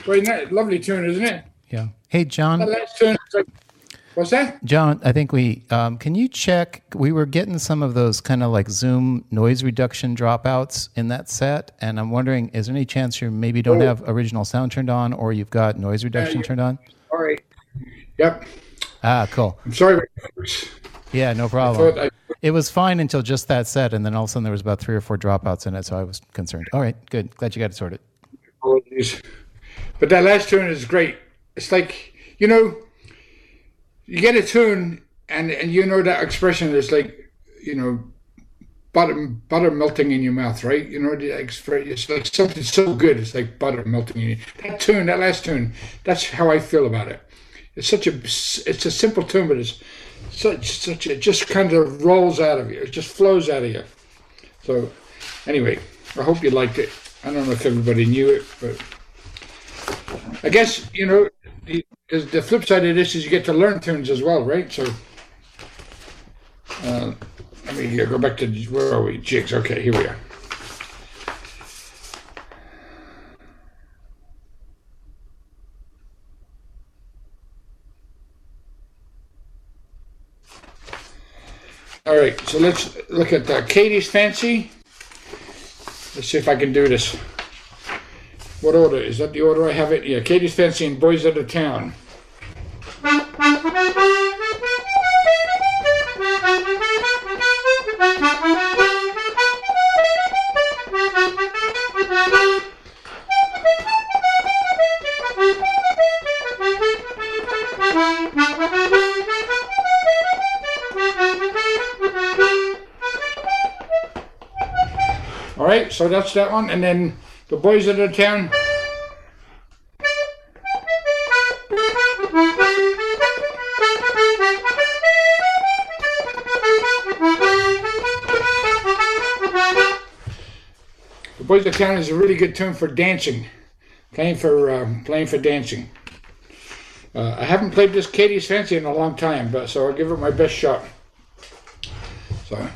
Very nice, lovely tune, isn't it? Yeah. Hey, John. That last tune is like, what's that? John, I think can you check? We were getting some of those kind of like Zoom noise reduction dropouts in that set, and I'm wondering, is there any chance you maybe don't have original sound turned on, or you've got noise reduction turned on? All right. Yep. Cool. I'm sorry. Yeah, no problem. It was fine until just that set, and then all of a sudden there was about 3 or 4 dropouts in it, so I was concerned. All right, good. Glad you got it sorted. Apologies. But that last tune is great. It's like, you get a tune and that expression is like, butter melting in your mouth, right? It's like something so good. It's like butter melting in you. That last tune, that's how I feel about it. It's a simple tune, but it's it just kind of rolls out of you. It just flows out of you. So anyway, I hope you liked it. I don't know if everybody knew it, but I guess, the flip side of this is you get to learn tunes as well, right? So, go back to, where are we? Jigs. Okay, here we are. All right, so let's look at Katie's Fancy. Let's see if I can do this. What order? Is that the order I have it? Yeah, Katie's Fancy and Boys Out of Town. All right, so that's that one, and then the Boys Out of Town. The Boys Out of Town is a really good tune for dancing, playing for dancing. I haven't played this Katie's Fancy in a long time, so I'll give it my best shot. So.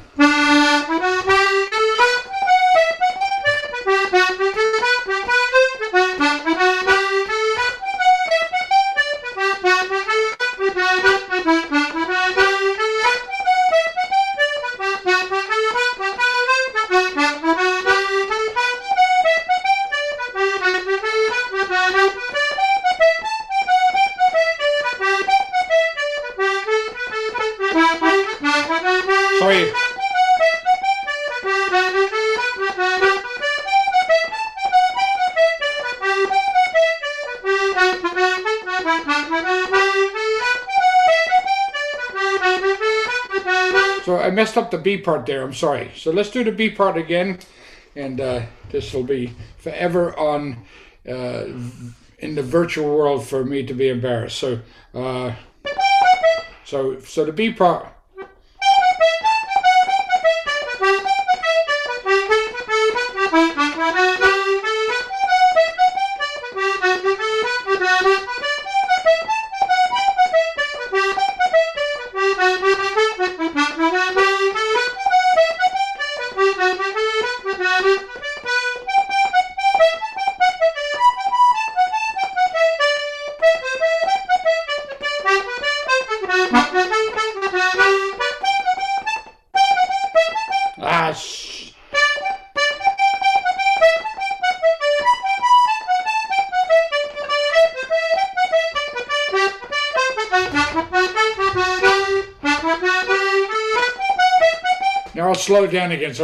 Sorry. So I messed up the B part there, I'm sorry. So let's do the B part again, and this will be forever on in the virtual world for me to be embarrassed. So so the B part. Now I'll slow it down again. So